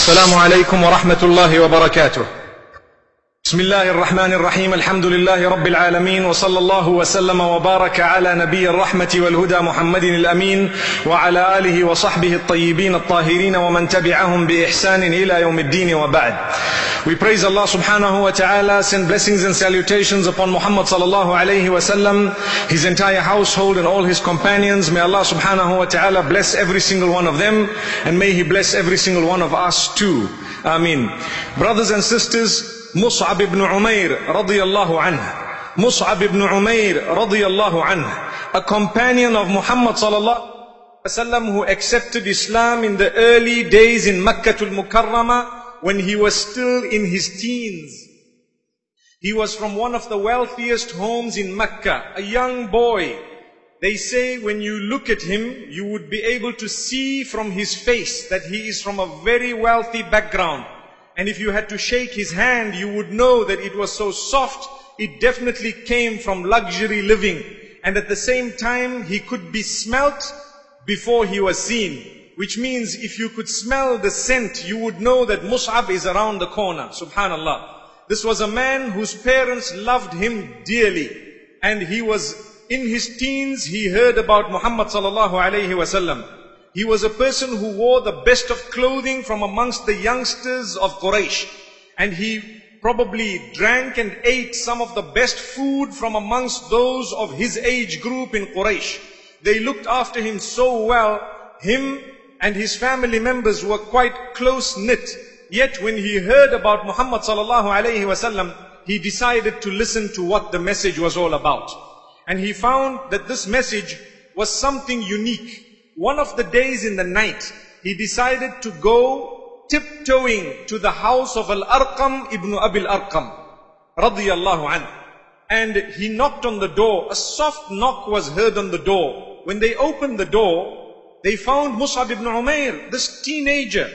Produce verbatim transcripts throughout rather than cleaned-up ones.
السلام عليكم ورحمة الله وبركاته. بسم الله الرحمن الرحيم. الحمد لله رب العالمين، وصلى الله وسلم وبارك على نبي الرحمة والهدى محمد الأمين وعلى آله وصحبه الطيبين الطاهرين ومن تبعهم بإحسان إلى يوم الدين وبعد. We praise Allah subhanahu wa ta'ala, send blessings and salutations upon Muhammad sallallahu alayhi wa sallam, his entire household and all his companions. May Allah subhanahu wa ta'ala bless every single one of them, and may He bless every single one of us too. Ameen. Brothers and sisters, Mus'ab ibn Umair radiyallahu anhu, Mus'ab ibn Umair radiyallahu anhu, a companion of Muhammad sallallahu alayhi wa sallam who accepted Islam in the early days in Makkah al-Mukarramah, when he was still in his teens. He was from one of the wealthiest homes in Mecca, a young boy. They say when you look at him, you would be able to see from his face that he is from a very wealthy background. And if you had to shake his hand, you would know that it was so soft, it definitely came from luxury living. And at the same time, he could be smelt before he was seen. Which means if you could smell the scent, you would know that Mus'ab is around the corner. Subhanallah. This was a man whose parents loved him dearly. And he was in his teens, he heard about Muhammad sallallahu alayhi wa sallam. He was a person who wore the best of clothing from amongst the youngsters of Quraysh. And he probably drank and ate some of the best food from amongst those of his age group in Quraysh. They looked after him so well. Him and his family members were quite close-knit. Yet when he heard about Muhammad sallallahu alayhi wasallam, he decided to listen to what the message was all about. And he found that this message was something unique. One of the days in the night, he decided to go tiptoeing to the house of Al-Arqam ibn Abil Arqam radiyallahu anhu. And he knocked on the door. A soft knock was heard on the door. When they opened the door, they found Mus'ab ibn Umair, this teenager,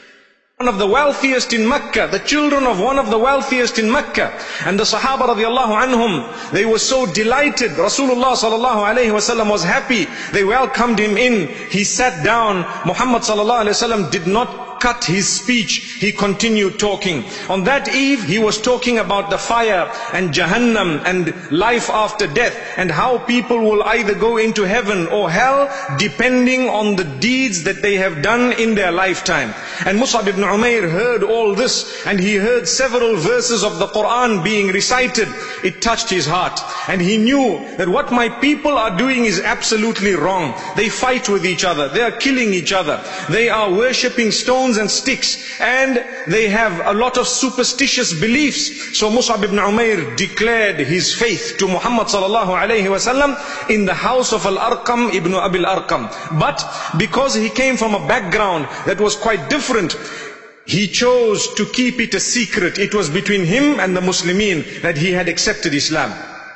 one of the wealthiest in Mecca, the children of one of the wealthiest in Mecca. And the Sahaba radiallahu anhum, they were so delighted. Rasulullah sallallahu alayhi wasallam was happy. They welcomed him in. He sat down. Muhammad sallallahu alayhi wasallam did not cut his speech. He continued talking. On that eve, he was talking about the fire and Jahannam and life after death, and how people will either go into heaven or hell depending on the deeds that they have done in their lifetime. And Mus'ab ibn Umair heard all this, and he heard several verses of the Quran being recited. It touched his heart, and he knew that what my people are doing is absolutely wrong. They fight with each other. They are killing each other. They are worshipping stones and sticks, and they have a lot of superstitious beliefs. So Mus'ab ibn Umair declared his faith to Muhammad sallallahu alayhi wasallam in the house of Al-Arqam ibn Abil Arqam. But because he came from a background that was quite different, he chose to keep it a secret. It was between him and the Muslimin that he had accepted Islam.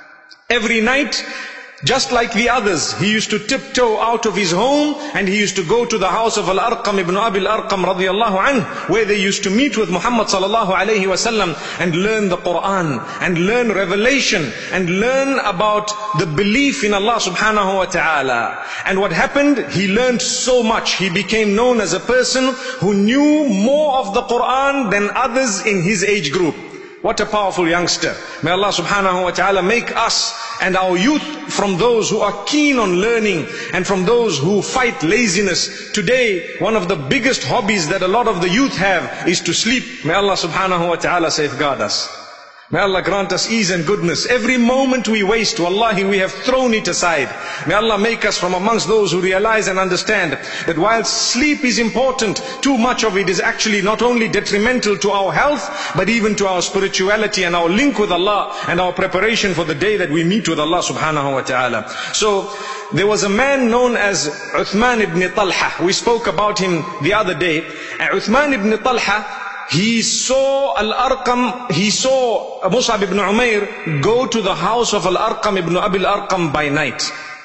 Every night, just like the others, he used to tiptoe out of his home, and he used to go to the house of Al-Arqam ibn Abil Arqam radiyallahu anhu, where they used to meet with Muhammad sallallahu alayhi wasallam and learn the Quran and learn revelation and learn about the belief in Allah subhanahu wa ta'ala. And what happened? He learned so much. He became known as a person who knew more of the Quran than others in his age group. What a powerful youngster. May Allah subhanahu wa ta'ala make us and our youth from those who are keen on learning and from those who fight laziness. Today, one of the biggest hobbies that a lot of the youth have is to sleep. May Allah subhanahu wa ta'ala safeguard us. May Allah grant us ease and goodness. Every moment we waste, wallahi, we have thrown it aside. May Allah make us from amongst those who realize and understand that while sleep is important, too much of it is actually not only detrimental to our health, but even to our spirituality and our link with Allah and our preparation for the day that we meet with Allah subhanahu wa ta'ala. So, there was a man known as Uthman ibn Talha. We spoke about him the other day. And Uthman ibn Talha, he saw Al-Arqam, he saw Mus'ab ibn Umair go to the house of Al-Arqam ibn Abil Arqam by night.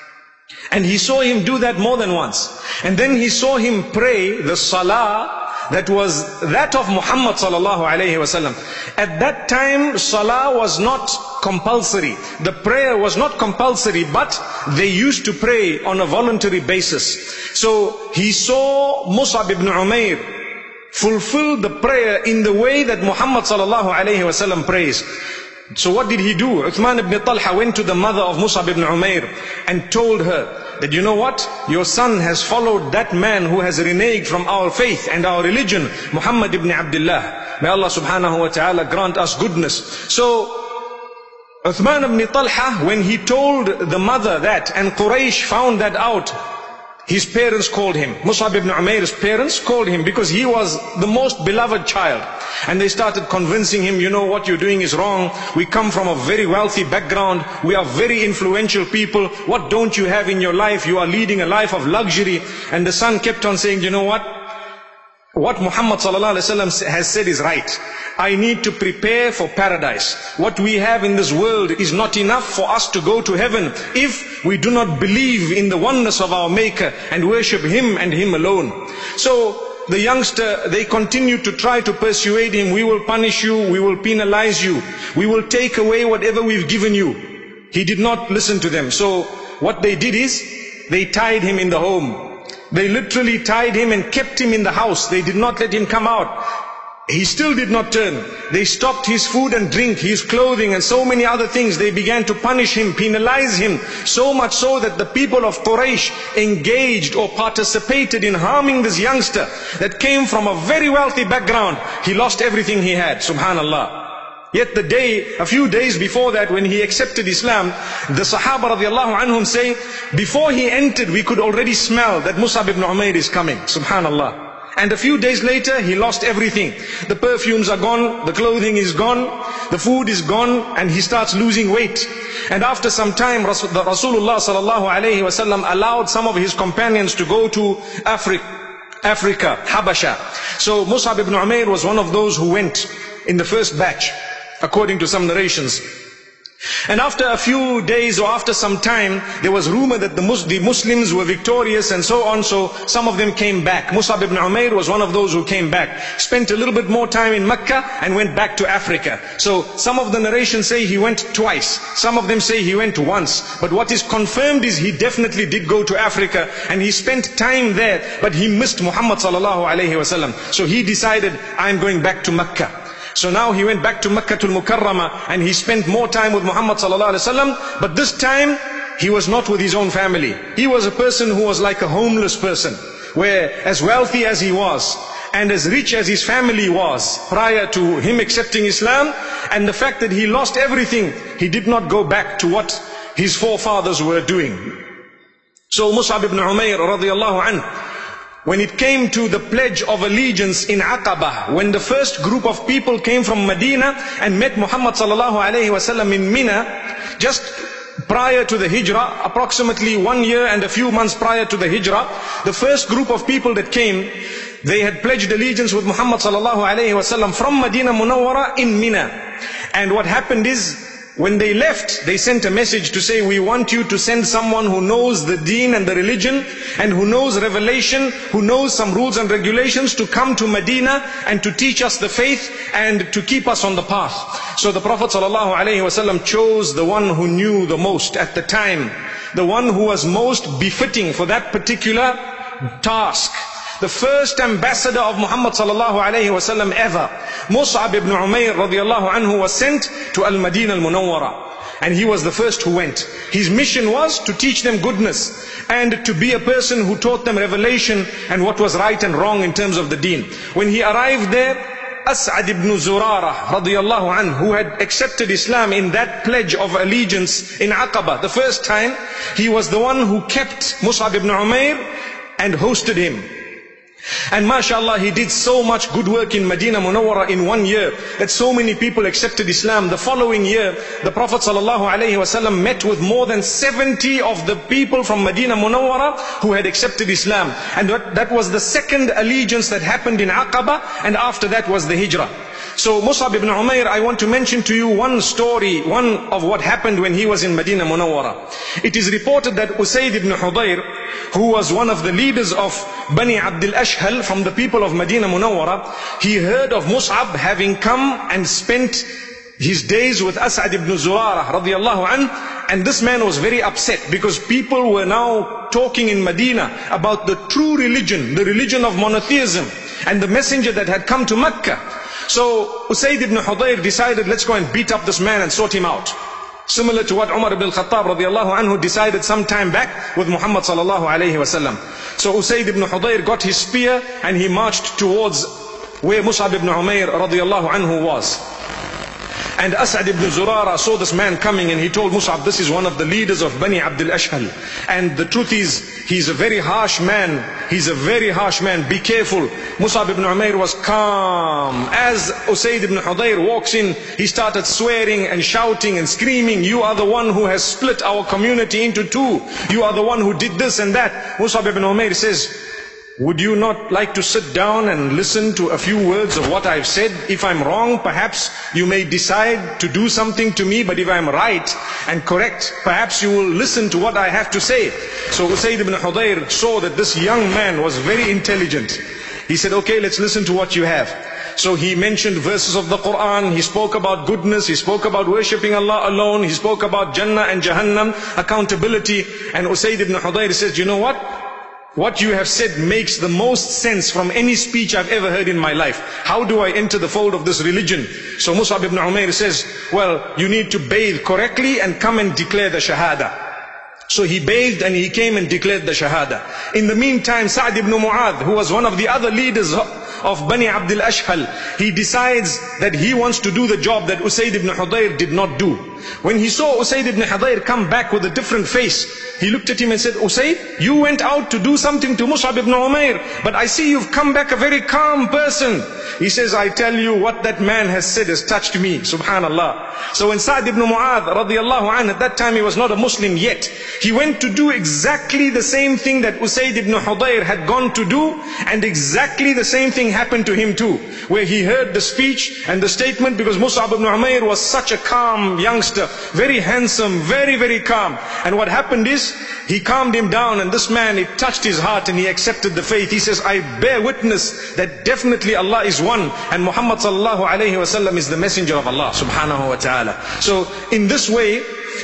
And he saw him do that more than once. And then he saw him pray the salah that was that of Muhammad sallallahu alayhi wasallam. At that time, salah was not compulsory. The prayer was not compulsory, but they used to pray on a voluntary basis. So he saw Mus'ab ibn Umair fulfill the prayer in the way that Muhammad sallallahu alayhi wasallam prays. So what did he do? Uthman ibn Talha went to the mother of Mus'ab ibn Umair and told her that, you know what? Your son has followed that man who has reneged from our faith and our religion, Muhammad ibn Abdullah. May Allah subhanahu wa ta'ala grant us goodness. So Uthman ibn Talha, when he told the mother that, and Quraysh found that out, his parents called him. Mus'ab ibn Umair's parents called him because he was the most beloved child. And they started convincing him, you know what you're doing is wrong. We come from a very wealthy background. We are very influential people. What don't you have in your life? You are leading a life of luxury. And the son kept on saying, you know what? What Muhammad sallallahu alaihi wasallam has said is right. I need to prepare for paradise. What we have in this world is not enough for us to go to heaven if we do not believe in the oneness of our Maker and worship Him and Him alone. So the youngster, they continued to try to persuade him, we will punish you, we will penalize you, we will take away whatever we've given you. He did not listen to them. So what they did is, they tied him in the home. They literally tied him and kept him in the house. They did not let him come out. He still did not turn. They stopped his food and drink, his clothing and so many other things. They began to punish him, penalize him, so much so that the people of Quraysh engaged or participated in harming this youngster that came from a very wealthy background. He lost everything he had, subhanallah. Yet the day, a few days before that, when he accepted Islam, the Sahaba radiallahu anhum say, before he entered, we could already smell that Mus'ab ibn Umair is coming, subhanallah. And a few days later, he lost everything. The perfumes are gone, the clothing is gone, the food is gone, and he starts losing weight. And after some time, the Rasulullah sallallahu alayhi wasallam allowed some of his companions to go to Africa, Africa, Habasha. So Mus'ab ibn Umair was one of those who went in the first batch, according to some narrations. And after a few days or after some time, there was rumor that the, Mus the Muslims were victorious and so on, so some of them came back. Mus'ab ibn Umair was one of those who came back, spent a little bit more time in Mecca and went back to Africa. So some of the narrations say he went twice, some of them say he went once, but what is confirmed is he definitely did go to Africa and he spent time there, but he missed Muhammad sallallahu alayhi wasallam. So he decided, I'm going back to Mecca. So now he went back to Makkah al-Mukarramah and he spent more time with Muhammad sallallahu alaihi wasallam. But this time he was not with his own family. He was a person who was like a homeless person, where as wealthy as he was and as rich as his family was prior to him accepting Islam, and the fact that he lost everything, he did not go back to what his forefathers were doing. So Mus'ab ibn Umair radiallahu anhu, when it came to the pledge of allegiance in Aqabah, when the first group of people came from Medina and met Muhammad sallallahu alayhi wasallam in Mina, just prior to the Hijrah, approximately one year and a few months prior to the Hijrah, the first group of people that came, they had pledged allegiance with Muhammad sallallahu alayhi wasallam from Medina Munawwara in Mina. And what happened is, when they left, they sent a message to say, we want you to send someone who knows the deen and the religion and who knows revelation, who knows some rules and regulations, to come to Medina and to teach us the faith and to keep us on the path. So the Prophet ﷺ chose the one who knew the most at the time, the one who was most befitting for that particular task. The first ambassador of Muhammad sallallahu alayhi wasallam ever, Mus'ab ibn Umair radiallahu anhu, was sent to Al-Madinah Al-Munawwara. And he was the first who went. His mission was to teach them goodness and to be a person who taught them revelation and what was right and wrong in terms of the deen. When he arrived there, As'ad ibn Zurara radiallahu anhu, who had accepted Islam in that pledge of allegiance in Aqabah the first time, he was the one who kept Mus'ab ibn Umair and hosted him. And mashallah, he did so much good work in Medina Munawwara in one year that so many people accepted Islam. The following year, the Prophet sallallahu alaihi wasallam met with more than seventy of the people from Medina Munawwara who had accepted Islam. And that, that was the second allegiance that happened in Aqabah, and after that was the Hijrah. So Mus'ab ibn Umair, I want to mention to you one story, one of what happened when he was in Medina Munawwara. It is reported that Usayd ibn Hudayr, who was one of the leaders of Bani Abdul Ashhal from the people of Medina Munawwara, he heard of Mus'ab having come and spent his days with As'ad ibn Zurara radiallahu anhu, and this man was very upset because people were now talking in Medina about the true religion, the religion of monotheism. and the messenger that had come to Mecca. So Usayd ibn Hudayr decided, let's go and beat up this man and sort him out. Similar to what Umar ibn al-Khattab radiallahu anhu decided some time back with Muhammad sallallahu alayhi wasallam. So Usayd ibn Hudayr got his spear and he marched towards where Mus'ab ibn Umair radiallahu anhu was. And As'ad ibn Zurara saw this man coming and he told Mus'ab, this is one of the leaders of Bani Abdul Ashhal. And the truth is, he's a very harsh man. He's a very harsh man. Be careful. Mus'ab ibn Umair was calm. As Usayd ibn Hudayr walks in, he started swearing and shouting and screaming, you are the one who has split our community into two. You are the one who did this and that. Mus'ab ibn Umair says, would you not like to sit down and listen to a few words of what I've said? If I'm wrong, perhaps you may decide to do something to me, but if I'm right and correct, perhaps you will listen to what I have to say. So Usayd ibn Hudayr saw that this young man was very intelligent. He said, okay, let's listen to what you have. So he mentioned verses of the Quran, he spoke about goodness, he spoke about worshipping Allah alone, he spoke about Jannah and Jahannam, accountability. And Usayd ibn Hudayr says, you know what? What you have said makes the most sense from any speech I've ever heard in my life. How do I enter the fold of this religion? So Mus'ab ibn Umair says, well, you need to bathe correctly and come and declare the Shahada. So he bathed and he came and declared the Shahada. In the meantime, Sa'd ibn Mu'adh, who was one of the other leaders of Bani Abdul Ashhal, he decides that he wants to do the job that Usayd ibn Hudayr did not do. When he saw Usayd ibn Hudayr come back with a different face, he looked at him and said, Usayd, you went out to do something to Mus'ab ibn Umair, but I see you've come back a very calm person. He says, I tell you, what that man has said has touched me, subhanallah. So when Sa'd ibn Mu'adh radiallahu anhu, at that time he was not a Muslim yet, he went to do exactly the same thing that Usayd ibn Hudayr had gone to do, and exactly the same thing happened to him too, where he heard the speech and the statement, because Mus'ab ibn Umair was such a calm youngster, very handsome, very, very calm. And what happened is, he calmed him down, and this man, it touched his heart and he accepted the faith. He says, I bear witness that definitely Allah is one, and Muhammad sallallahu alayhi wasallam is the messenger of Allah subhanahu wa ta'ala. So in this way,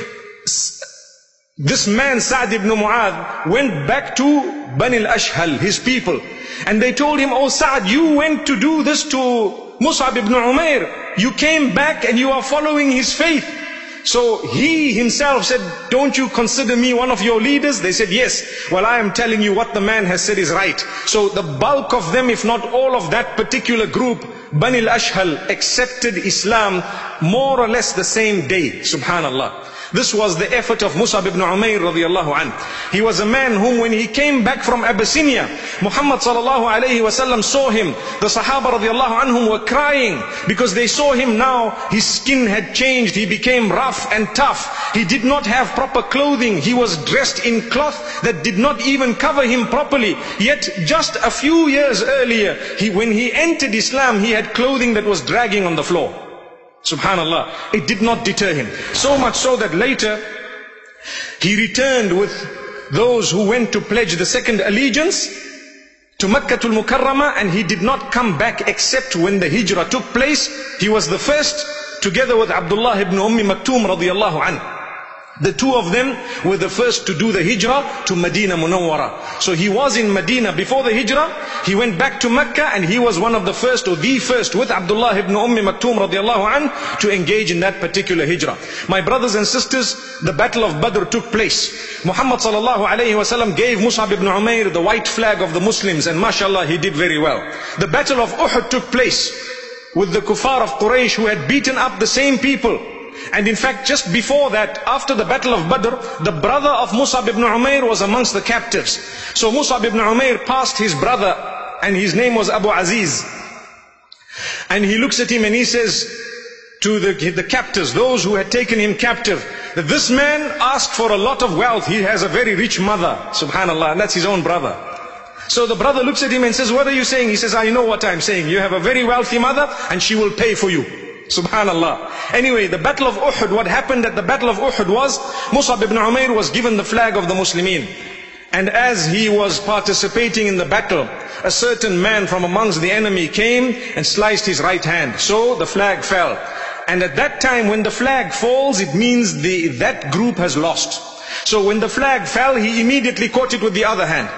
this man Sa'd ibn Mu'adh went back to Bani al-Ashhal, his people, and they told him, oh Sa'd, you went to do this to Mus'ab ibn Umair. You came back and you are following his faith. So he himself said, don't you consider me one of your leaders? They said, yes. Well, I am telling you what the man has said is right. So the bulk of them, if not all of that particular group, Bani al-Ashhal, accepted Islam more or less the same day. Subhanallah. This was the effort of Mus'ab ibn Umair radiallahu anhu. He was a man whom when he came back from Abyssinia, Muhammad sallallahu alayhi wasallam saw him. The Sahaba radiallahu anhum were crying because they saw him now. His skin had changed. He became rough and tough. He did not have proper clothing. He was dressed in cloth that did not even cover him properly. Yet just a few years earlier, he, when he entered Islam, he had clothing that was dragging on the floor. Subhanallah, it did not deter him. So much so that later, he returned with those who went to pledge the second allegiance to Makkatul Mukarramah, and he did not come back except when the hijrah took place. He was the first, together with Abdullah ibn Ummi Maktoum radiyallahu anhu. The two of them were the first to do the hijrah to Medina Munawwara. So he was in Medina before the hijrah. He went back to Mecca, and he was one of the first, or the first, with Abdullah ibn Ummi Maktoum radiallahu anhu, to engage in that particular hijrah. My brothers and sisters, the battle of Badr took place. Muhammad sallallahu alayhi wasallam gave Mus'ab ibn Umair the white flag of the Muslims, and mashallah, he did very well. The battle of Uhud took place with the kuffar of Quraysh, who had beaten up the same people. And in fact, just before that, after the battle of Badr, the brother of Mus'ab ibn Umair was amongst the captives. So Mus'ab ibn Umair passed his brother, and his name was Abu Aziz. And he looks at him and he says to the, the captives, those who had taken him captive, that this man asked for a lot of wealth. He has a very rich mother, subhanallah, and that's his own brother. So the brother looks at him and says, what are you saying? He says, I know what I'm saying. You have a very wealthy mother, and she will pay for you. Subhanallah. Anyway, the battle of Uhud, what happened at the battle of Uhud was, Mus'ab ibn Umair was given the flag of the Muslimin. And as he was participating in the battle, a certain man from amongst the enemy came and sliced his right hand. So the flag fell. And at that time, when the flag falls, it means the, that group has lost. So when the flag fell, he immediately caught it with the other hand.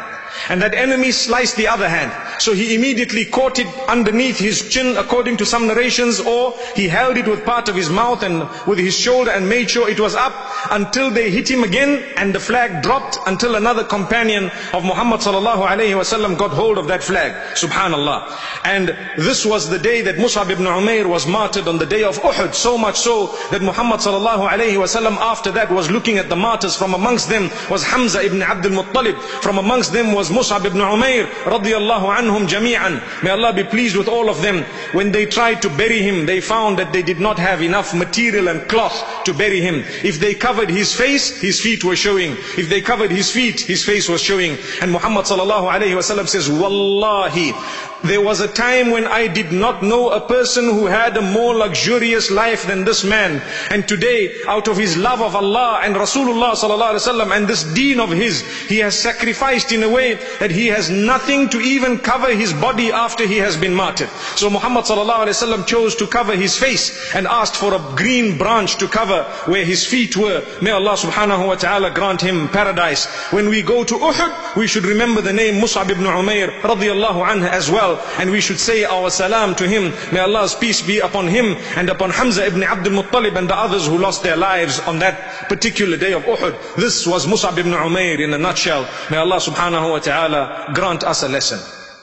and that enemy sliced the other hand. So he immediately caught it underneath his chin, according to some narrations, or he held it with part of his mouth and with his shoulder and made sure it was up until they hit him again, and the flag dropped until another companion of Muhammad sallallahu alaihi wasallam got hold of that flag. Subhanallah. And this was the day that Mus'ab ibn Umair was martyred, on the day of Uhud, so much so that Muhammad sallallahu alaihi wasallam after that was looking at the martyrs. From amongst them was Hamza ibn Abdul Muttalib, from amongst them was Mus'ab ibn Umair radiyallahu anhum jami'an. May Allah be pleased with all of them. When they tried to bury him, they found that they did not have enough material and cloth to bury him. If they covered his face, his feet were showing. If they covered his feet, his face was showing. And Muhammad sallallahu alaihi wasallam says, Wallahi, there was a time when I did not know a person who had a more luxurious life than this man. And today, out of his love of Allah and Rasulullah sallallahu alaihi wasallam and this deen of his, he has sacrificed in a way that he has nothing to even cover his body after he has been martyred. So Muhammad sallallahu alaihi wasallam chose to cover his face and asked for a green branch to cover where his feet were. May Allah subhanahu wa ta'ala grant him paradise. When we go to Uhud, we should remember the name Mus'ab ibn Umair radiyallahu anhu as well, and we should say our salam to him. May Allah's peace be upon him and upon Hamza ibn Abdul Muttalib and the others who lost their lives on that particular day of Uhud. This was Mus'ab ibn Umair in a nutshell. May Allah subhanahu wa ta'ala grant us a lesson.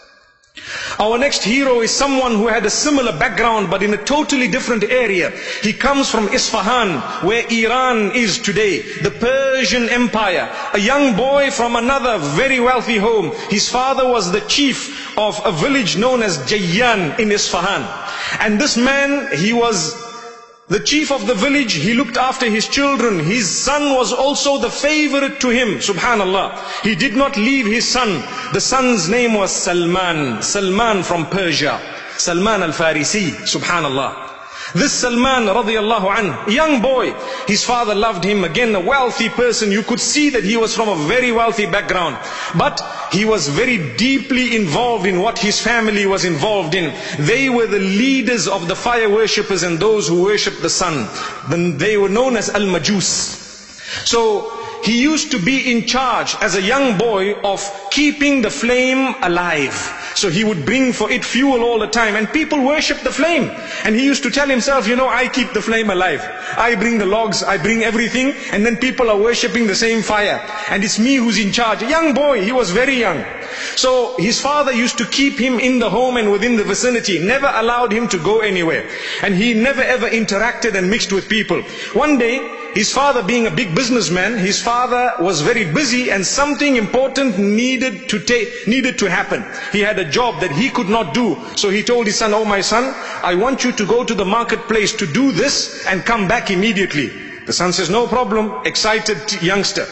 Our next hero is someone who had a similar background but in a totally different area. He comes from Isfahan, where Iran is today, the Persian Empire. A young boy from another very wealthy home. His father was the chief of a village known as Jayyan in Isfahan. And this man, he was the chief of the village. He looked after his children. His son was also the favorite to him. Subhanallah. He did not leave his son. The son's name was Salman. Salman from Persia. Salman al-Farisi. Subhanallah. This Salman radiyallahu anhu, young boy, his father loved him. Again, a wealthy person. You could see that he was from a very wealthy background. But he was very deeply involved in what his family was involved in. They were the leaders of the fire worshippers and those who worshipped the sun. Then they were known as Al-Majus. So he used to be in charge as a young boy of keeping the flame alive. So he would bring for it fuel all the time, and people worshipped the flame. And he used to tell himself, you know, I keep the flame alive. I bring the logs, I bring everything, and then people are worshipping the same fire. And it's me who's in charge. A young boy, he was very young. So his father used to keep him in the home and within the vicinity, never allowed him to go anywhere. And he never ever interacted and mixed with people. One day, his father being a big businessman, his father was very busy and something important needed to take, needed to happen. He had a job that he could not do. So he told his son, oh my son, I want you to go to the marketplace to do this and come back immediately. The son says, no problem, excited youngster.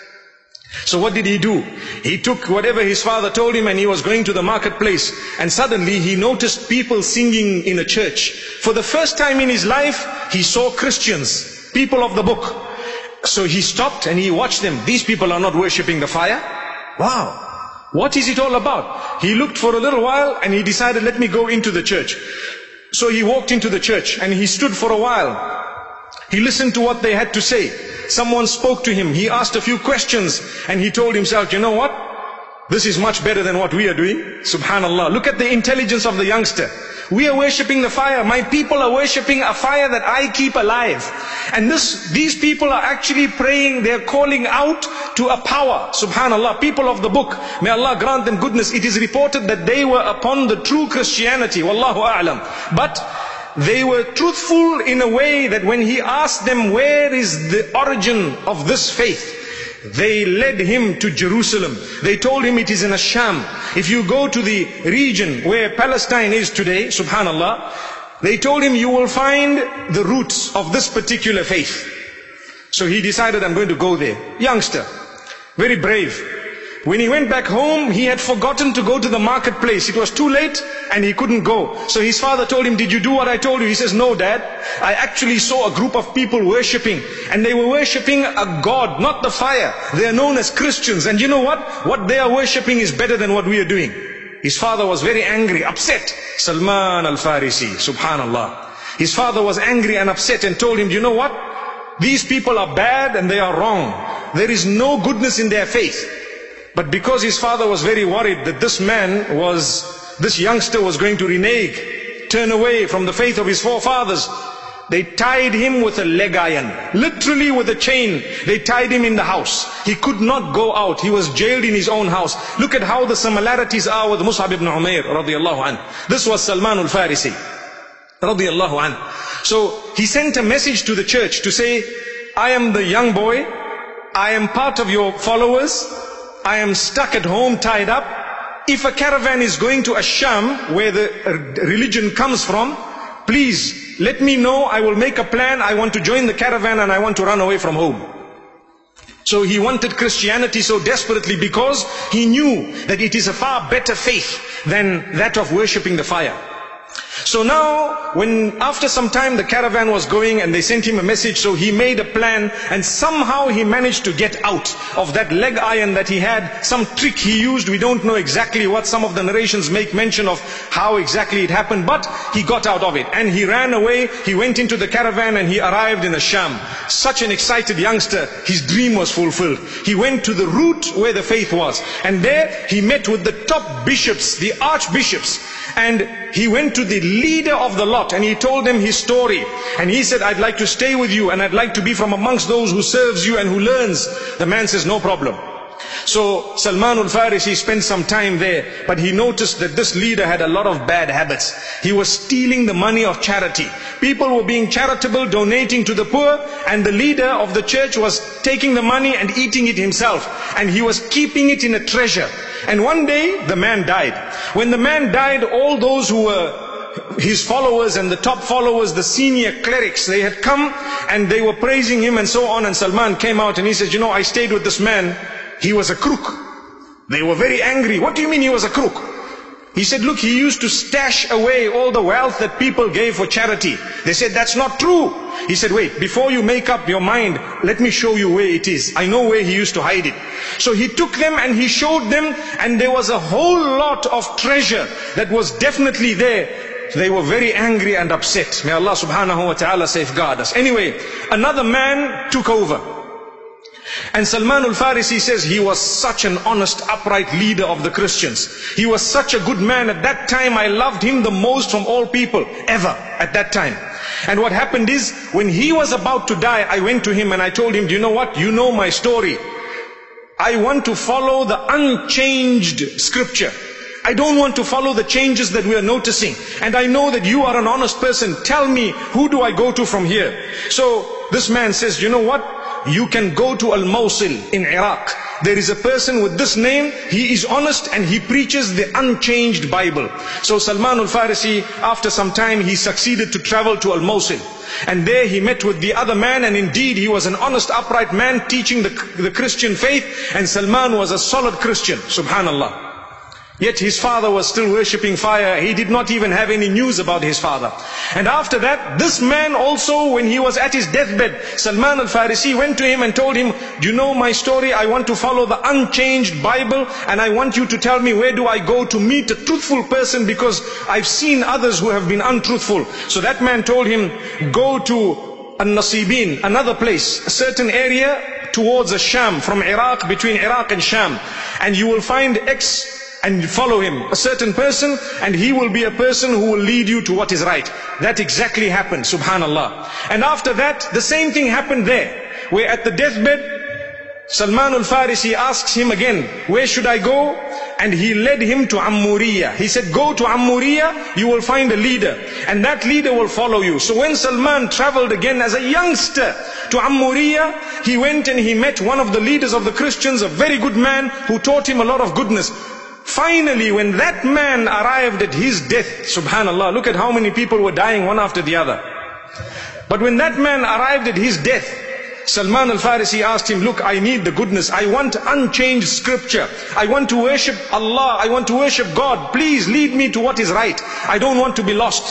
So what did he do? He took whatever his father told him and he was going to the marketplace. And suddenly he noticed people singing in a church. For the first time in his life, he saw Christians, people of the book. So he stopped and he watched them. These people are not worshipping the fire. Wow. What is it all about? He looked for a little while and he decided, let me go into the church. So he walked into the church and he stood for a while. He listened to what they had to say. Someone spoke to him. He asked a few questions and he told himself, you know what? This is much better than what we are doing. Subhanallah. Look at the intelligence of the youngster. We are worshipping the fire. My people are worshipping a fire that I keep alive. And this, these people are actually praying. They're calling out to a power. Subhanallah. People of the book. May Allah grant them goodness. It is reported that they were upon the true Christianity. Wallahu a'lam. But they were truthful in a way that when he asked them, where is the origin of this faith? They led him to Jerusalem. They told him it is in Asham. If you go to the region where Palestine is today, subhanallah, they told him you will find the roots of this particular faith. So he decided, I'm going to go there. Youngster, very brave. When he went back home, he had forgotten to go to the marketplace. It was too late and he couldn't go. So his father told him, did you do what I told you? He says, no dad, I actually saw a group of people worshipping, and they were worshipping a god, not the fire. They are known as Christians, and you know what? What they are worshipping is better than what we are doing. His father was very angry, upset. Salman al-Farisi, subhanallah. His father was angry and upset and told him, you know what? These people are bad and they are wrong. There is no goodness in their faith. But because his father was very worried that this man was, this youngster was going to renege, turn away from the faith of his forefathers, they tied him with a leg iron, literally with a chain. They tied him in the house. He could not go out. He was jailed in his own house. Look at how the similarities are with Mus'ab ibn Umair radiyallahu anhu. This was Salman al-Farisi radiyallahu anhu. So he sent a message to the church to say, I am the young boy, I am part of your followers, I am stuck at home tied up. If a caravan is going to Asham, where the religion comes from, please let me know, I will make a plan, I want to join the caravan and I want to run away from home. So he wanted Christianity so desperately because he knew that it is a far better faith than that of worshipping the fire. So now, when after some time the caravan was going and they sent him a message, so he made a plan and somehow he managed to get out of that leg iron that he had. Some trick he used, we don't know exactly what. Some of the narrations make mention of how exactly it happened, but he got out of it and he ran away. He went into the caravan and he arrived in Asham. Such an excited youngster, his dream was fulfilled. He went to the root where the faith was, and there he met with the top bishops, the archbishops, and he went to the leader of the lot and he told them his story, and he said, I'd like to stay with you and I'd like to be from amongst those who serves you and who learns. The man says, no problem. So Salman al-Farisi spent some time there, but he noticed that this leader had a lot of bad habits. He was stealing the money of charity. People were being charitable, donating to the poor, and the leader of the church was taking the money and eating it himself, and he was keeping it in a treasure. And one day the man died. When the man died, all those who were his followers and the top followers, the senior clerics, they had come and they were praising him and so on. And Salman came out and he said, you know, I stayed with this man, he was a crook. They were very angry. What do you mean he was a crook? He said, look, he used to stash away all the wealth that people gave for charity. They said, that's not true. He said, wait, before you make up your mind, let me show you where it is. I know where he used to hide it. So he took them and he showed them, and there was a whole lot of treasure that was definitely there. They were very angry and upset. May Allah subhanahu wa ta'ala safeguard us. Anyway, another man took over. And Salman al-Farisi says he was such an honest, upright leader of the Christians. He was such a good man. At that time, I loved him the most from all people, ever, at that time. And what happened is, when he was about to die, I went to him and I told him, do you know what? You know my story. I want to follow the unchanged scripture. I don't want to follow the changes that we are noticing. And I know that you are an honest person. Tell me, who do I go to from here? So this man says, you know what? You can go to Al-Mosul in Iraq. There is a person with this name. He is honest and he preaches the unchanged Bible. So Salman al-Farisi, after some time, he succeeded to travel to Al-Mosul. And there he met with the other man, and indeed he was an honest, upright man teaching the, the Christian faith. And Salman was a solid Christian, subhanallah. Yet his father was still worshipping fire. He did not even have any news about his father. And after that, this man also, when he was at his deathbed, Salman al-Farisi went to him and told him, do you know my story? I want to follow the unchanged Bible, and I want you to tell me, where do I go to meet a truthful person, because I've seen others who have been untruthful. So that man told him, go to An-Nasibin, another place, a certain area towards a Sham, from Iraq, between Iraq and Sham. And you will find X, and follow him, a certain person, and he will be a person who will lead you to what is right. That exactly happened, subhanallah. And after that, the same thing happened there, where at the deathbed, Salman al-Farisi asks him again, where should I go? And he led him to Ammuriya. He said, go to Ammuriya, you will find a leader, and that leader will follow you. So when Salman traveled again as a youngster to Ammuriya, he went and he met one of the leaders of the Christians, a very good man who taught him a lot of goodness. Finally, when that man arrived at his death, subhanallah, look at how many people were dying one after the other. But when that man arrived at his death, Salman al-Farisi asked him, look, I need the goodness. I want unchanged scripture. I want to worship Allah. I want to worship God. Please lead me to what is right. I don't want to be lost.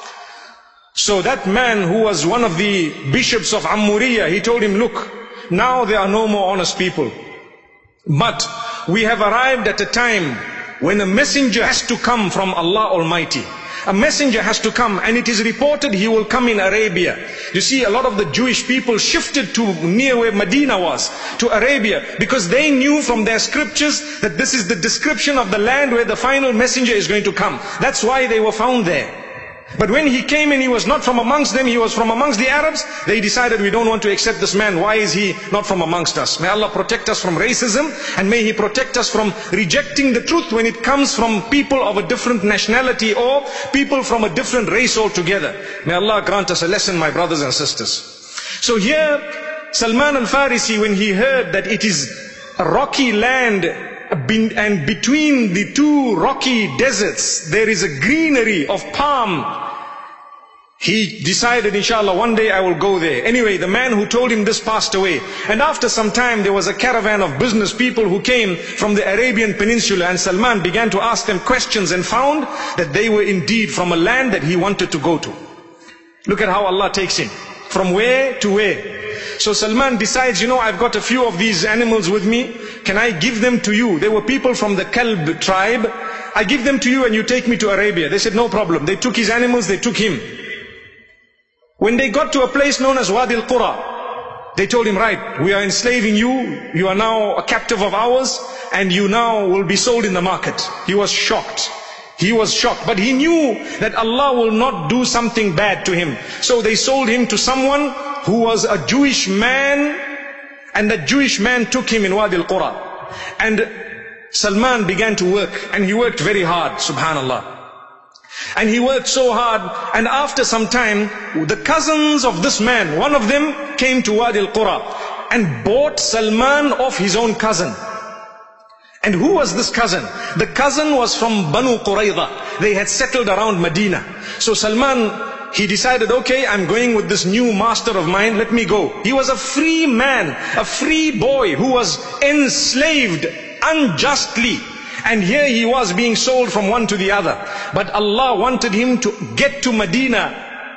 So that man, who was one of the bishops of Ammuriya, he told him, look, now there are no more honest people. But we have arrived at a time when a messenger has to come from Allah Almighty. a messenger has to come, and it is reported he will come in Arabia. You see, a lot of the Jewish people shifted to near where Medina was, to Arabia, because they knew from their scriptures that this is the description of the land where the final messenger is going to come. That's why they were found there. But when he came in, he was not from amongst them, he was from amongst the Arabs. They decided, we don't want to accept this man. Why is he not from amongst us? May Allah protect us from racism, and may He protect us from rejecting the truth when it comes from people of a different nationality or people from a different race altogether. May Allah grant us a lesson, my brothers and sisters. So here, Salman al-Farisi, when he heard that it is a rocky land, and between the two rocky deserts there is a greenery of palm, he decided, inshallah, one day I will go there. Anyway, the man who told him this passed away, and after some time there was a caravan of business people who came from the Arabian Peninsula, and Salman began to ask them questions and found that they were indeed from a land that he wanted to go to. Look at how Allah takes him from where to where. So Salman decides, you know, I've got a few of these animals with me, can I give them to you? They were people from the Kalb tribe. I give them to you and you take me to Arabia. They said, no problem. They took his animals, they took him. When they got to a place known as Wadi al-Qura, they told him, right, we are enslaving you, you are now a captive of ours, and you now will be sold in the market. He was shocked. He was shocked, but he knew that Allah will not do something bad to him. So they sold him to someone who was a Jewish man, and that Jewish man took him in Wadi al-Qura. And Salman began to work, and he worked very hard, subhanallah. And he worked so hard, and after some time, the cousins of this man, one of them came to Wadi al-Qura and bought Salman off his own cousin. And who was this cousin? The cousin was from Banu Qurayza. They had settled around Medina. So Salman, he decided, okay, I'm going with this new master of mine, let me go. He was a free man, a free boy who was enslaved unjustly. And here he was being sold from one to the other. But Allah wanted him to get to Medina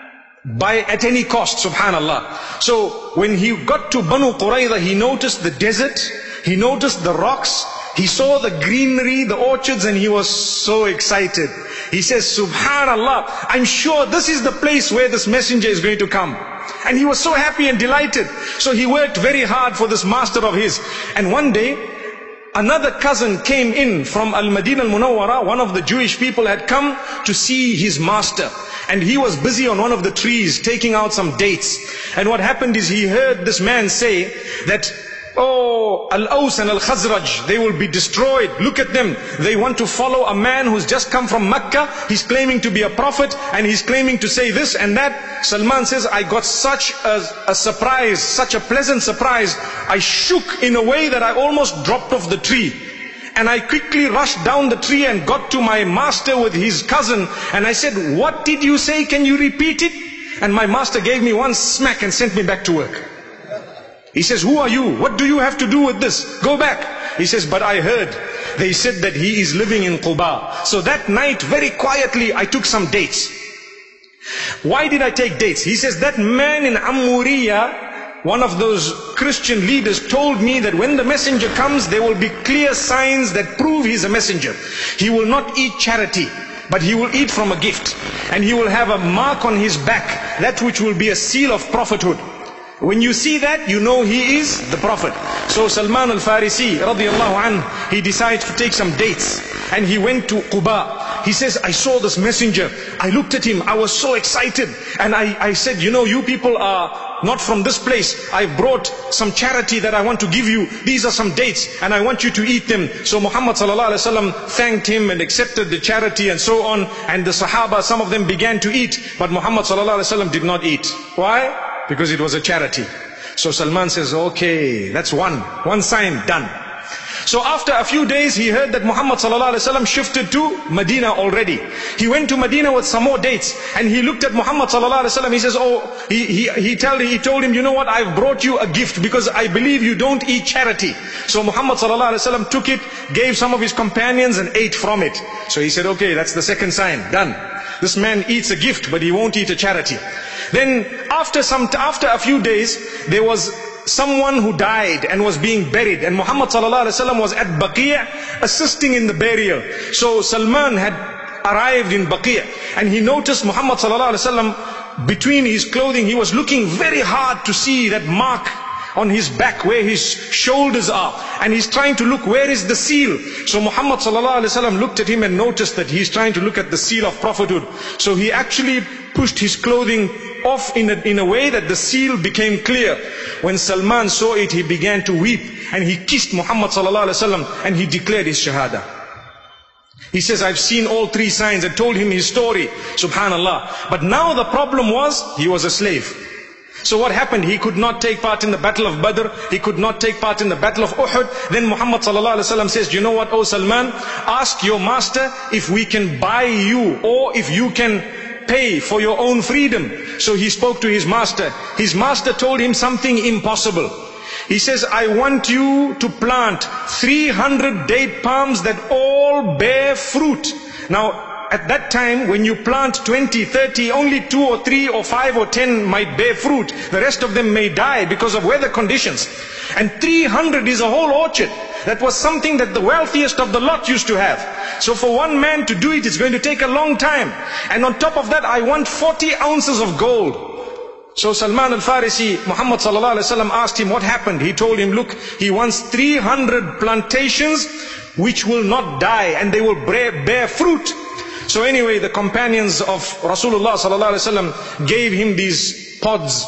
by at any cost, subhanallah. So when he got to Banu Qurayza, he noticed the desert, he noticed the rocks, he saw the greenery, the orchards, and he was so excited. He says, subhanallah, I'm sure this is the place where this messenger is going to come. And he was so happy and delighted. So he worked very hard for this master of his. And one day, another cousin came in from Al-Madinah Al-Munawwara. One of the Jewish people had come to see his master. And he was busy on one of the trees taking out some dates. And what happened is he heard this man say that, oh, Al-Aws and Al-Khazraj, they will be destroyed. Look at them. They want to follow a man who's just come from Mecca. He's claiming to be a prophet and he's claiming to say this and that. Salman says, I got such a, a surprise, such a pleasant surprise. I shook in a way that I almost dropped off the tree. And I quickly rushed down the tree and got to my master with his cousin. And I said, what did you say? Can you repeat it? And my master gave me one smack and sent me back to work. He says, who are you? What do you have to do with this? Go back. He says, but I heard. They said that he is living in Quba. So that night, very quietly, I took some dates. Why did I take dates? He says, that man in Amuriya, one of those Christian leaders, told me that when the messenger comes, there will be clear signs that prove he's a messenger. He will not eat charity, but he will eat from a gift. And he will have a mark on his back, that which will be a seal of prophethood. When you see that, you know he is the Prophet. So Salman al-Farisi, radiallahu anhu, he decides to take some dates. And he went to Quba. He says, I saw this messenger. I looked at him. I was so excited. And I, I said, you know, you people are not from this place. I brought some charity that I want to give you. These are some dates and I want you to eat them. So Muhammad sallallahu alaihi wasallam thanked him and accepted the charity and so on. And the Sahaba, some of them began to eat. But Muhammad sallallahu alaihi wasallam did not eat. Why? Because it was a charity. So Salman says, okay, that's one. One sign, done. So after a few days, he heard that Muhammad sallallahu alaihi wasallam shifted to Medina already. He went to Medina with some more dates. And he looked at Muhammad sallallahu alaihi wasallam. He says, oh, he, he, he, told, he told him, you know what, I've brought you a gift because I believe you don't eat charity. So Muhammad sallallahu alaihi wasallam took it, gave some of his companions and ate from it. So he said, okay, that's the second sign, done. This man eats a gift, but he won't eat a charity. Then after some, after a few days, there was someone who died and was being buried. And Muhammad sallallahu alaihi wasallam was at Baqi' assisting in the burial. So Salman had arrived in Baqi', and he noticed Muhammad sallallahu alaihi wasallam between his clothing. He was looking very hard to see that mark on his back where his shoulders are, and he's trying to look where is the seal. So Muhammad sallallahu alaihi wasallam looked at him and noticed that he's trying to look at the seal of prophethood. So he actually pushed his clothing off in a, in a way that the seal became clear. When Salman saw it, he began to weep, and he kissed Muhammad sallallahu alaihi wasallam, and he declared his shahada. He says, I've seen all three signs, and told him his story, subhanallah. But now the problem was, he was a slave. So what happened? He could not take part in the battle of Badr. He could not take part in the battle of Uhud. Then Muhammad sallallahu alaihi wasallam says, you know what, O Salman, ask your master if we can buy you, or if you can pay for your own freedom. So he spoke to his master. His master told him something impossible. He says, I want you to plant three hundred date palms that all bear fruit. Now, at that time, when you plant twenty, thirty, only two or three or five or ten might bear fruit. The rest of them may die because of weather conditions. And three hundred is a whole orchard. That was something that the wealthiest of the lot used to have. So for one man to do it, it's going to take a long time. And on top of that, I want forty ounces of gold. So Salman al-Farisi, Muhammad sallallahu alaihi wasallam asked him what happened. He told him, look, he wants three hundred plantations which will not die, and they will bear fruit. So anyway, the companions of Rasulullah sallallahu alaihi wasallam gave him these pods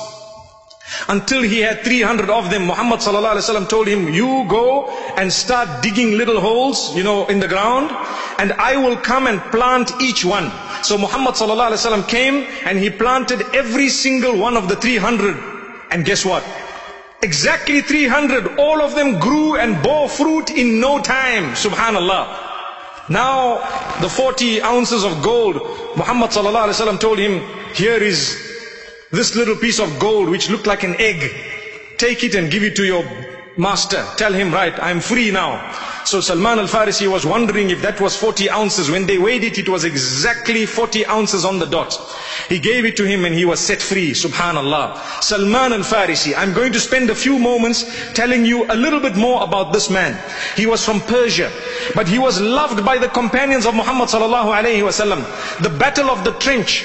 until he had three hundred of them. Muhammad sallallahu alaihi wasallam told him, you go and start digging little holes, you know, in the ground, and I will come and plant each one. So Muhammad sallallahu alaihi wasallam came and he planted every single one of the three hundred. And guess what? Exactly three hundred, all of them grew and bore fruit in no time. Subhanallah. Now, the forty ounces of gold, Muhammad sallallahu alaihi wasallam told him, here is this little piece of gold which looked like an egg. Take it and give it to your master. Tell him, right, I'm free now. So Salman al-Farisi was wondering if that was forty ounces. When they weighed it, it was exactly forty ounces on the dot. He gave it to him and he was set free. Subhanallah. Salman al-Farisi. I'm going to spend a few moments telling you a little bit more about this man. He was from Persia, but he was loved by the companions of Muhammad sallallahu alaihi wasallam. The battle of the trench.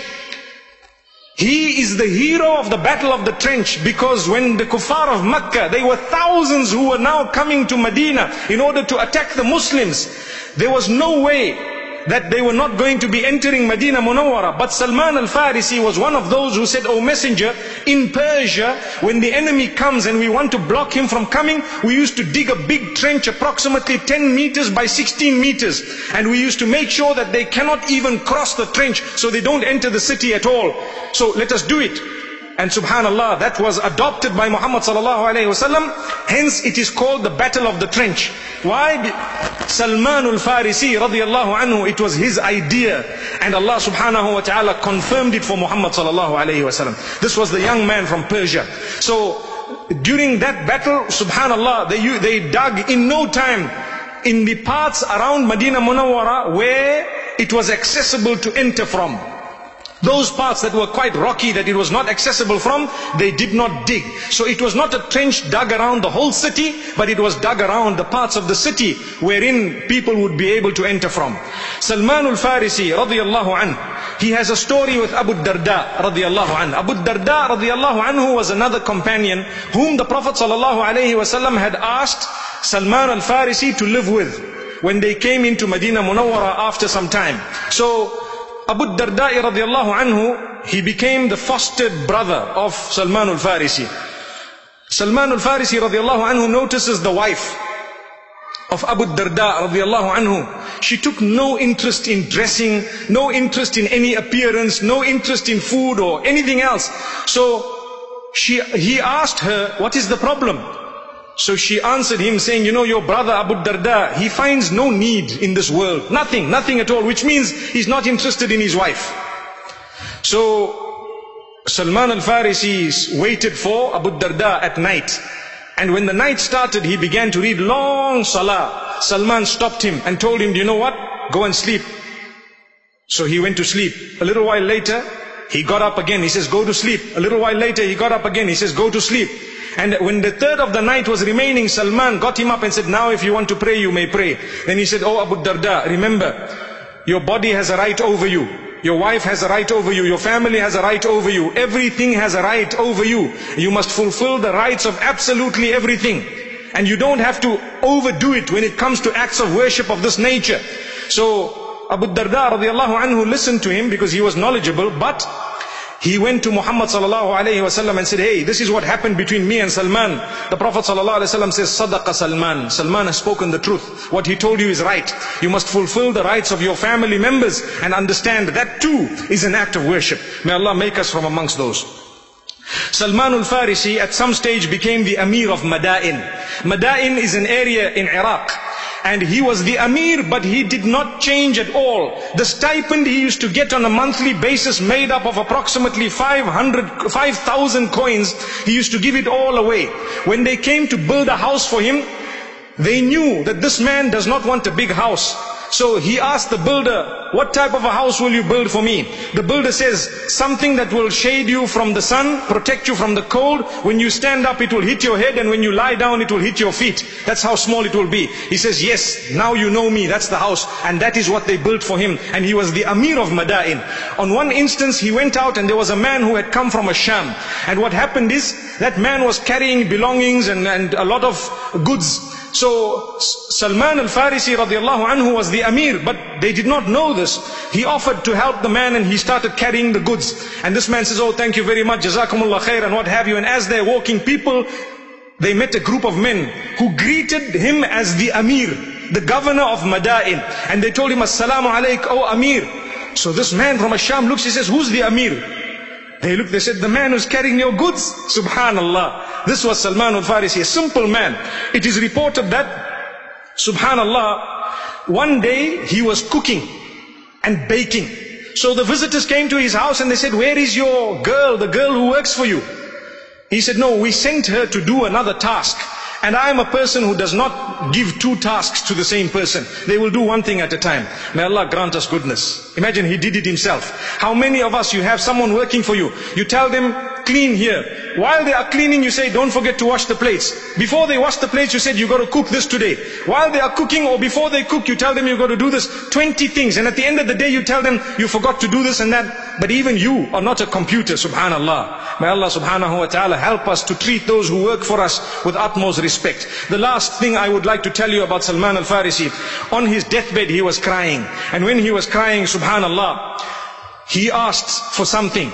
He is the hero of the battle of the trench, because when the kuffar of Mecca, they were thousands who were now coming to Medina in order to attack the Muslims. There was no way that they were not going to be entering Medina Munawwara. But Salman al-Farisi was one of those who said, O Messenger, in Persia, when the enemy comes and we want to block him from coming, we used to dig a big trench approximately ten meters by sixteen meters. And we used to make sure that they cannot even cross the trench, so they don't enter the city at all. So let us do it. And subhanallah, that was adopted by Muhammad sallallahu alaihi wasallam. Hence it is called the Battle of the Trench. Why? Salman al-Farisi radiyallahu anhu, it was his idea, and Allah subhanahu wa ta'ala confirmed it for Muhammad sallallahu alaihi wasallam. This was the young man from Persia. So during that battle, subhanallah, they, they dug in no time in the parts around Medina Munawwara where it was accessible to enter from. Those parts that were quite rocky, that it was not accessible from, they did not dig. So it was not a trench dug around the whole city, but it was dug around the parts of the city wherein people would be able to enter from. Salman al-Farisi radiyallahu anhu, he has a story with Abu Darda radiyallahu anhu. Abu Darda radiyallahu anhu was another companion whom the Prophet sallallahu alaihi wasallam had asked Salman al-Farisi to live with when they came into Medina Munawwara after some time. So Abu Darda radiyallahu anhu, he became the fostered brother of Salman al-Farisi. Salman al-Farisi radiyallahu anhu notices the wife of Abu Darda radiyallahu anhu. She took no interest in dressing, no interest in any appearance, no interest in food or anything else. So she, he asked her, what is the problem? So she answered him saying, you know, your brother Abu Darda, he finds no need in this world. Nothing, nothing at all, which means he's not interested in his wife. So Salman al-Farisi waited for Abu Darda at night. And when the night started, he began to read long salah. Salman stopped him and told him, do you know what? Go and sleep. So he went to sleep. A little while later, he got up again. He says, go to sleep. A little while later, he got up again. He says, go to sleep. And when the third of the night was remaining, Salman got him up and said, now if you want to pray, you may pray. Then he said, oh Abu Darda, remember, Your body has a right over you. Your wife has a right over you. Your family has a right over you. Everything has a right over you. You must fulfill the rights of absolutely everything. And you don't have to overdo it when it comes to acts of worship of this nature. So Abu Darda radiallahu anhu listened to him because he was knowledgeable, but he went to Muhammad sallallahu alayhi wasallam and said, hey, this is what happened between me and Salman. The Prophet sallallahu alayhi wasallam says, Sadaqa Salman. Salman has spoken the truth. What he told you is right. You must fulfill the rights of your family members and understand that too is an act of worship. May Allah make us from amongst those. Salman al-Farisi at some stage became the Amir of Madain. Madain is an area in Iraq. And he was the Amir, but he did not change at all. The stipend he used to get on a monthly basis made up of approximately five hundred, five thousand coins. He used to give it all away. When they came to build a house for him, they knew that this man does not want a big house. So he asked the builder, what type of a house will you build for me? The builder says, something that will shade you from the sun, protect you from the cold. When you stand up, it will hit your head, and when you lie down, it will hit your feet. That's how small it will be. He says, yes, now you know me, that's the house. And that is what they built for him. And he was the Amir of Madain. On one instance, he went out and there was a man who had come from Asham. And what happened is, that man was carrying belongings and, and a lot of goods. So Salman al-Farisi radiallahu anhu was the Amir, but they did not know this. He offered to help the man and he started carrying the goods. And this man says, oh, thank you very much, Jazakumullah khair, and what have you. And as they're walking, people, they met a group of men who greeted him as the Amir, the governor of Madain. And they told him, Assalamu alayk, oh Amir. So this man from Asham looks, he says, who's the Amir? They looked, they said, the man who's carrying your goods. Subhanallah. This was Salman al-Farisi, a simple man. It is reported that, subhanallah, one day he was cooking and baking. So the visitors came to his house and they said, where is your girl, the girl who works for you? He said, no, we sent her to do another task. And I am a person who does not give two tasks to the same person. They will do one thing at a time. May Allah grant us goodness. Imagine he did it himself. How many of us, you have someone working for you. You tell them, clean here. While they are cleaning, you say, don't forget to wash the plates. Before they wash the plates, you said, you got to cook this today. While they are cooking or before they cook, you tell them you got to do this. twenty things. And at the end of the day, you tell them, you forgot to do this and that. But even you are not a computer, subhanallah. May Allah subhanahu wa ta'ala help us to treat those who work for us with utmost respect. The last thing I would like to tell you about Salman al-Farisi. On his deathbed, he was crying. And when he was crying, subhanallah, he asked for something.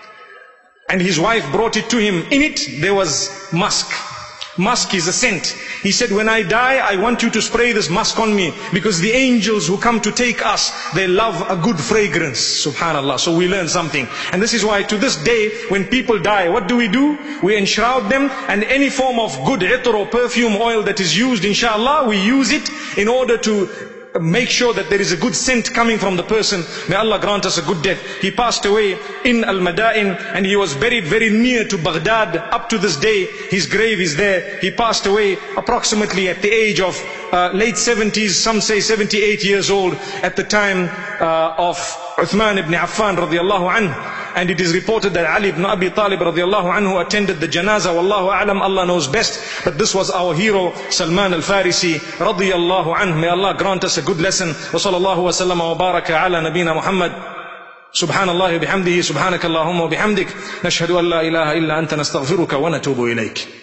And his wife brought it to him. In it, there was musk. Musk is a scent. He said, when I die, I want you to spray this musk on me, because the angels who come to take us, they love a good fragrance. Subhanallah. So we learn something. And this is why to this day, when people die, what do we do? We enshroud them, and any form of good itar or perfume oil that is used, inshallah, we use it in order to make sure that there is a good scent coming from the person. May Allah grant us a good death. He passed away in Al-Madain, and he was buried very near to Baghdad. Up to this day, his grave is there. He passed away approximately at the age of uh, late seventies, some say seventy-eight years old, at the time uh, of Uthman ibn Affan radiallahu anhu. And it is reported that Ali ibn Abi Talib radiallahu anhu attended the janazah. Wallahu a'lam, Allah knows best. But this was our hero, Salman al-Farisi radiallahu anhu. May Allah grant us a good lesson. Wa sallallahu wa sallam wa baraka ala nabina Muhammad. Subhanallah wa bihamdihi, subhanakallahumma wa bihamdik. Nashhadu an la ilaha illa anta nastaghfiruka wa natubu ilayk.